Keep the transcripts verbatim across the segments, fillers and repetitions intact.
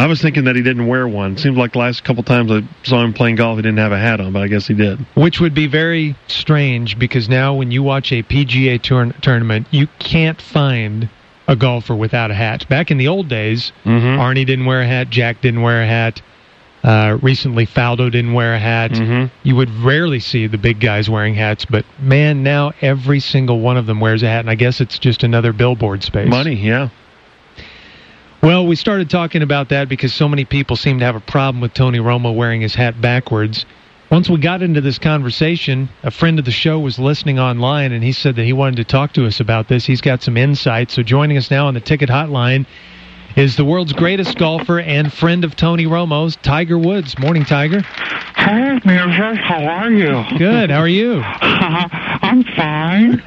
was thinking that he didn't wear one. Seems like the last couple times I saw him playing golf, he didn't have a hat on, but I guess he did. Which would be very strange, because now when you watch a P G A tour- tournament, you can't find a golfer without a hat. Back in the old days, mm-hmm. Arnie didn't wear a hat, Jack didn't wear a hat. Uh, recently, Faldo didn't wear a hat. Mm-hmm. You would rarely see the big guys wearing hats, but man, now every single one of them wears a hat, and I guess it's just another billboard space. Money, yeah. Well, we started talking about that because so many people seem to have a problem with Tony Romo wearing his hat backwards. Once we got into this conversation, a friend of the show was listening online, and he said that he wanted to talk to us about this. He's got some insight. So joining us now on the Ticket Hotline is the world's greatest golfer and friend of Tony Romo's, Tiger Woods. Morning, Tiger. Hi, Mirza. How are you? Good. How are you? I'm fine.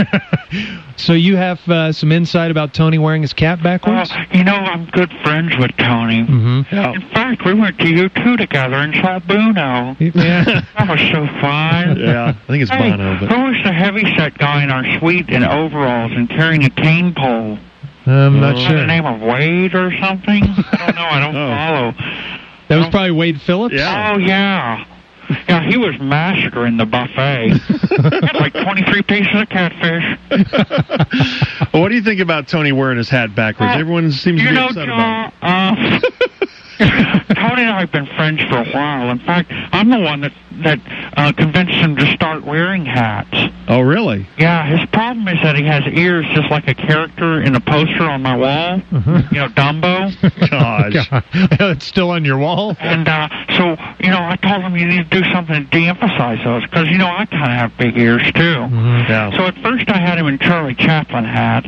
So you have uh, some insight about Tony wearing his cap backwards? Uh, you know, I'm good friends with Tony. Mm-hmm. Yeah. In fact, we went to U two together and saw Bono. Yeah. That was so fun. Yeah, I think it's hey, Bono. But... who was the heavyset guy in our suite in overalls and carrying a cane pole? I'm not Was sure. that the name of Wade or something? I don't know. I don't Oh. follow. That was probably Wade Phillips? Yeah. Oh, yeah. Yeah, he was massacring the buffet. He had like twenty-three pieces of catfish. Well, what do you think about Tony wearing his hat backwards? Uh, Everyone seems to you be know, upset John, about it. uh, Tony and I have been friends for a while. In fact, I'm the one that, that uh, convinced him to start wearing hats. Oh, really? Yeah, his problem is that he has ears just like a character in a poster on my wall. You know, Dumbo. Gosh. God. It's still on your wall? And uh, so, you know, I told him you need to do something to de-emphasize those, because, you know, I kind of have big ears, too. Mm-hmm. Yeah. So at first I had him in Charlie Chaplin hats.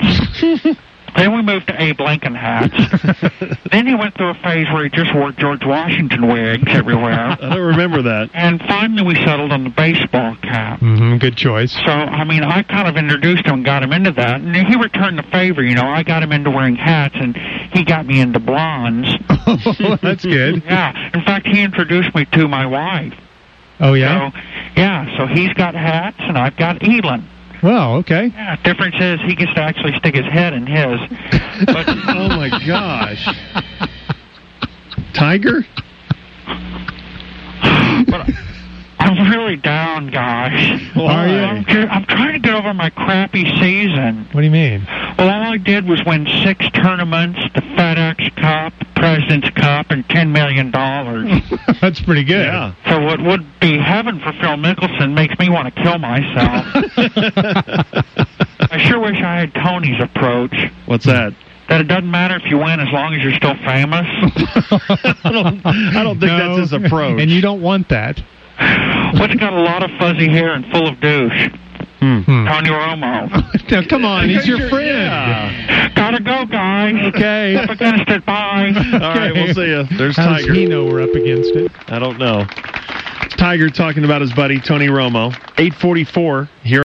Then we moved to Abe Lincoln hats. Then he went through a phase where he just wore George Washington wigs everywhere. I don't remember that. And finally we settled on the baseball cap. Mm-hmm. Good choice. So, I mean, I kind of introduced him and got him into that. And he returned the favor, you know. I got him into wearing hats, and he got me into blondes. Oh, that's good. Yeah. In fact, he introduced me to my wife. Oh, yeah? So, yeah, so he's got hats, and I've got Elon. Well, okay. Yeah, difference is he gets to actually stick his head in his. But, Oh, my gosh. Tiger? but I'm really down, guys. Are you? I'm, ju- I'm trying to get over my crappy season. What do you mean? Well, all I did was win six tournaments, the FedEx Cup, President's Cup, and ten million dollars. That's pretty good. Yeah. So what would be heaven for Phil Mickelson makes me want to kill myself. I sure wish I had Tony's approach. What's that? That it doesn't matter if you win as long as you're still famous. I don't, I don't think No. that's his approach. And you don't want that. What's got a lot of fuzzy hair and full of douche? Hmm. Tony Romo. Now, come on, he's your friend. Yeah. Gotta go, guys. Okay. Up against it. Bye. All right, we'll see you. There's How does Tiger. he know we're up against it? I don't know. It's Tiger talking about his buddy Tony Romo. eight forty-four here.